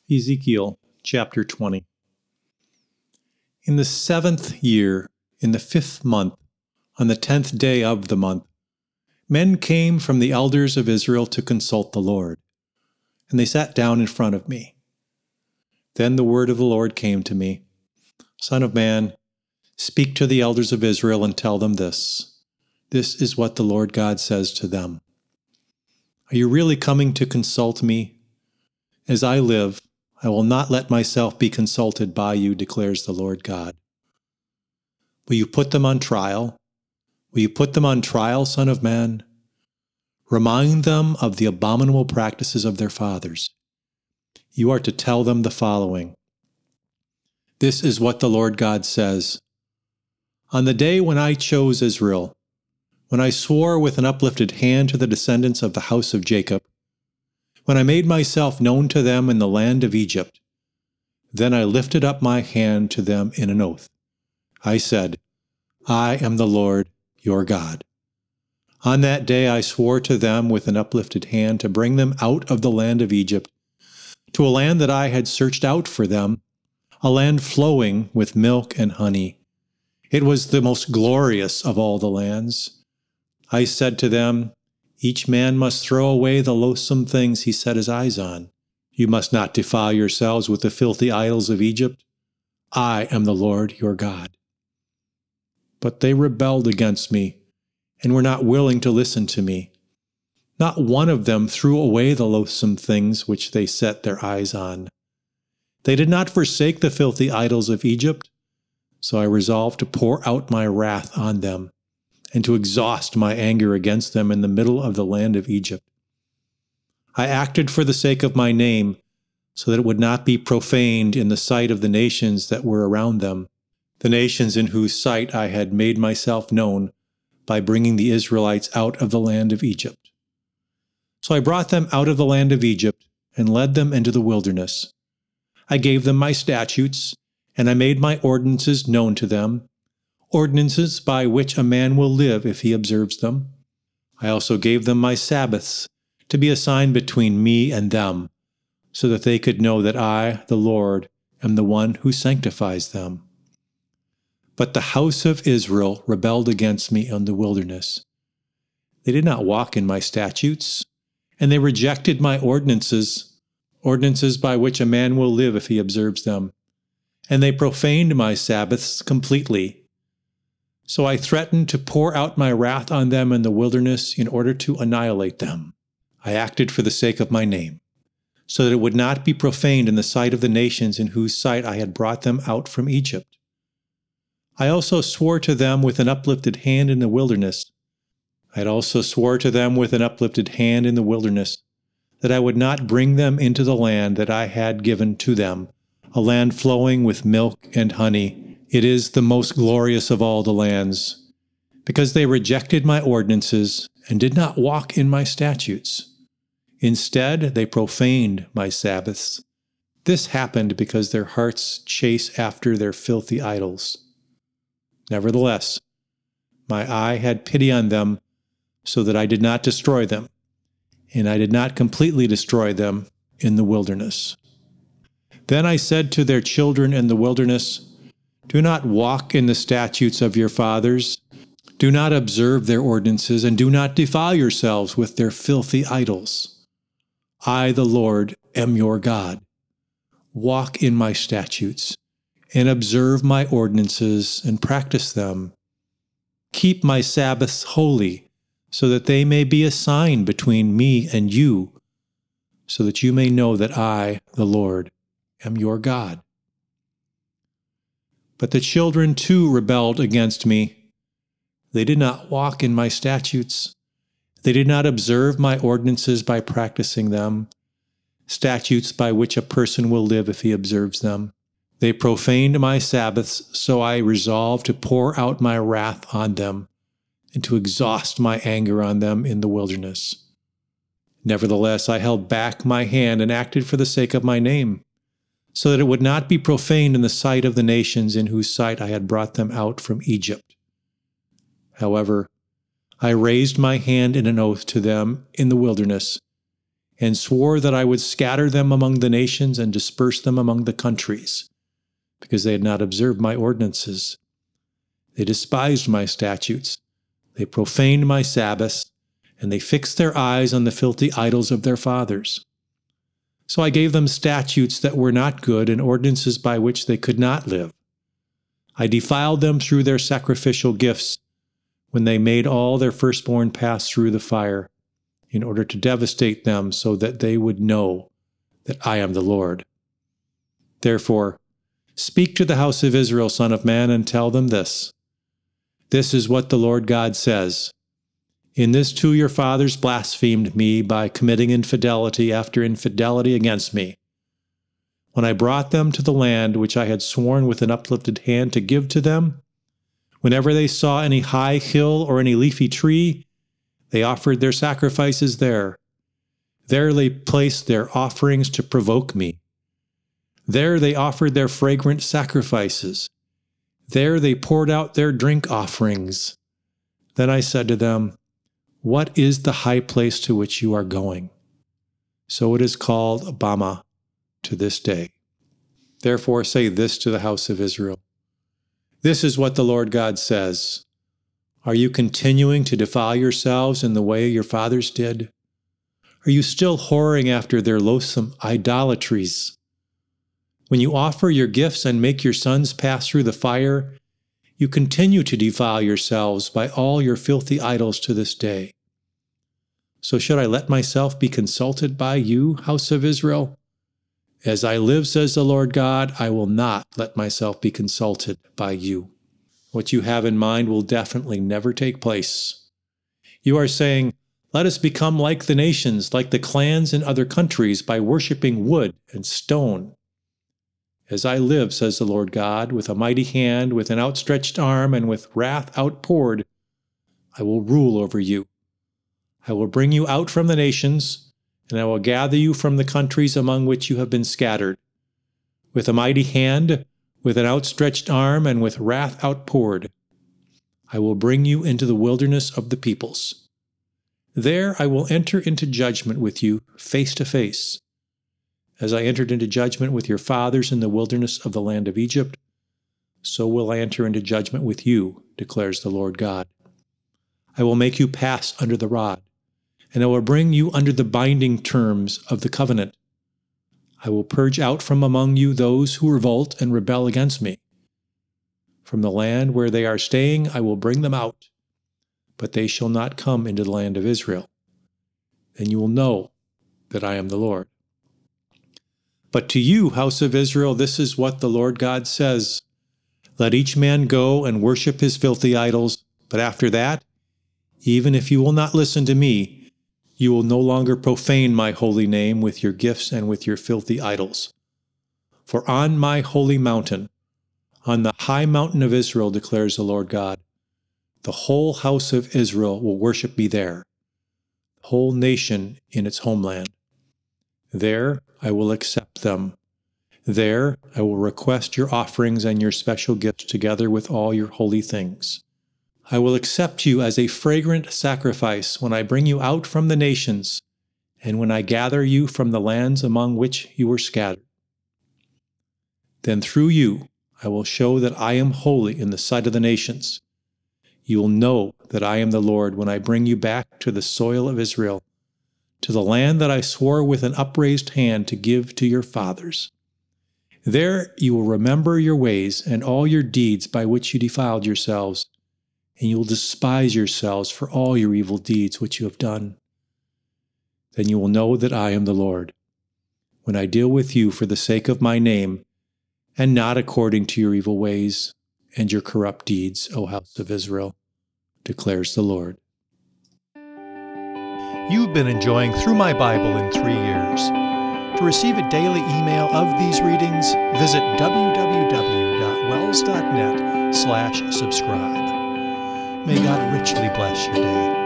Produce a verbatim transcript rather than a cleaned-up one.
Ezekiel chapter twenty. In the seventh year, in the fifth month, on the tenth day of the month, men came from the elders of Israel to consult the Lord, and they sat down in front of me. Then the word of the Lord came to me, Son of man, speak to the elders of Israel and tell them this. This is what the Lord God says to them. Are you really coming to consult me? As I live, I will not let myself be consulted by you, declares the Lord God. Will you put them on trial? Will you put them on trial, Son of man? Remind them of the abominable practices of their fathers. You are to tell them the following. This is what the Lord God says. On the day when I chose Israel, when I swore with an uplifted hand to the descendants of the house of Jacob, when I made myself known to them in the land of Egypt, then I lifted up my hand to them in an oath. I said, I am the Lord your God. On that day I swore to them with an uplifted hand to bring them out of the land of Egypt, to a land that I had searched out for them, a land flowing with milk and honey. It was the most glorious of all the lands. I said to them, each man must throw away the loathsome things he set his eyes on. You must not defile yourselves with the filthy idols of Egypt. I am the Lord your God. But they rebelled against me and were not willing to listen to me. Not one of them threw away the loathsome things which they set their eyes on. They did not forsake the filthy idols of Egypt, so I resolved to pour out my wrath on them and to exhaust my anger against them in the middle of the land of Egypt. I acted for the sake of my name, so that it would not be profaned in the sight of the nations that were around them, the nations in whose sight I had made myself known by bringing the Israelites out of the land of Egypt. So I brought them out of the land of Egypt and led them into the wilderness. I gave them my statutes, and I made my ordinances known to them, ordinances by which a man will live if he observes them. I also gave them my Sabbaths to be a sign between me and them, so that they could know that I, the Lord, am the one who sanctifies them. But the house of Israel rebelled against me in the wilderness. They did not walk in my statutes, and they rejected my ordinances, ordinances by which a man will live if he observes them. And they profaned my Sabbaths completely. So I threatened to pour out my wrath on them in the wilderness in order to annihilate them. I acted for the sake of my name, so that it would not be profaned in the sight of the nations in whose sight I had brought them out from Egypt. I also swore to them with an uplifted hand in the wilderness. I had also swore to them with an uplifted hand in the wilderness, that I would not bring them into the land that I had given to them, a land flowing with milk and honey. It is the most glorious of all the lands, because they rejected my ordinances and did not walk in my statutes. Instead, they profaned my Sabbaths. This happened because their hearts chase after their filthy idols. Nevertheless, my eye had pity on them, so that I did not destroy them, and I did not completely destroy them in the wilderness. Then I said to their children in the wilderness, do not walk in the statutes of your fathers. Do not observe their ordinances, and do not defile yourselves with their filthy idols. I, the Lord, am your God. Walk in my statutes, and observe my ordinances, and practice them. Keep my Sabbaths holy, so that they may be a sign between me and you, so that you may know that I, the Lord, am your God. But the children too rebelled against me. They did not walk in my statutes. They did not observe my ordinances by practicing them, statutes by which a person will live if he observes them. They profaned my Sabbaths, so I resolved to pour out my wrath on them and to exhaust my anger on them in the wilderness. Nevertheless, I held back my hand and acted for the sake of my name, so that it would not be profaned in the sight of the nations in whose sight I had brought them out from Egypt. However, I raised my hand in an oath to them in the wilderness, and swore that I would scatter them among the nations and disperse them among the countries, because they had not observed my ordinances. They despised my statutes, they profaned my Sabbaths, and they fixed their eyes on the filthy idols of their fathers. So I gave them statutes that were not good and ordinances by which they could not live. I defiled them through their sacrificial gifts, when they made all their firstborn pass through the fire, in order to devastate them so that they would know that I am the Lord. Therefore, speak to the house of Israel, son of man, and tell them this. This is what the Lord God says. In this too your fathers blasphemed me by committing infidelity after infidelity against me. When I brought them to the land which I had sworn with an uplifted hand to give to them, whenever they saw any high hill or any leafy tree, they offered their sacrifices there. There they placed their offerings to provoke me. There they offered their fragrant sacrifices. There they poured out their drink offerings. Then I said to them, What is the high place to which you are going? So it is called Bama to this day. Therefore say this to the house of Israel. This is what the Lord God says. Are you continuing to defile yourselves in the way your fathers did? Are you still whoring after their loathsome idolatries? When you offer your gifts and make your sons pass through the fire, you continue to defile yourselves by all your filthy idols to this day. So should I let myself be consulted by you, house of Israel? As I live, says the Lord God, I will not let myself be consulted by you. What you have in mind will definitely never take place. You are saying, let us become like the nations, like the clans in other countries, by worshiping wood and stone. As I live, says the Lord God, with a mighty hand, with an outstretched arm, and with wrath outpoured, I will rule over you. I will bring you out from the nations, and I will gather you from the countries among which you have been scattered. With a mighty hand, with an outstretched arm, and with wrath outpoured, I will bring you into the wilderness of the peoples. There I will enter into judgment with you face to face. As I entered into judgment with your fathers in the wilderness of the land of Egypt, so will I enter into judgment with you, declares the Lord God. I will make you pass under the rod, and I will bring you under the binding terms of the covenant. I will purge out from among you those who revolt and rebel against me. From the land where they are staying I will bring them out, but they shall not come into the land of Israel. Then you will know that I am the Lord. But to you, house of Israel, this is what the Lord God says. Let each man go and worship his filthy idols, but after that, even if you will not listen to me, you will no longer profane my holy name with your gifts and with your filthy idols. For on my holy mountain, on the high mountain of Israel, declares the Lord God, the whole house of Israel will worship me there, the whole nation in its homeland. There I will accept them. There I will request your offerings and your special gifts together with all your holy things. I will accept you as a fragrant sacrifice when I bring you out from the nations and when I gather you from the lands among which you were scattered. Then through you I will show that I am holy in the sight of the nations. You will know that I am the Lord when I bring you back to the soil of Israel, to the land that I swore with an upraised hand to give to your fathers. There you will remember your ways and all your deeds by which you defiled yourselves, and you will despise yourselves for all your evil deeds which you have done. Then you will know that I am the Lord, when I deal with you for the sake of my name, and not according to your evil ways and your corrupt deeds, O house of Israel, declares the Lord. You've been enjoying Through My Bible in Three Years. To receive a daily email of these readings, visit w w w dot wells dot net slash subscribe. May God richly bless your day.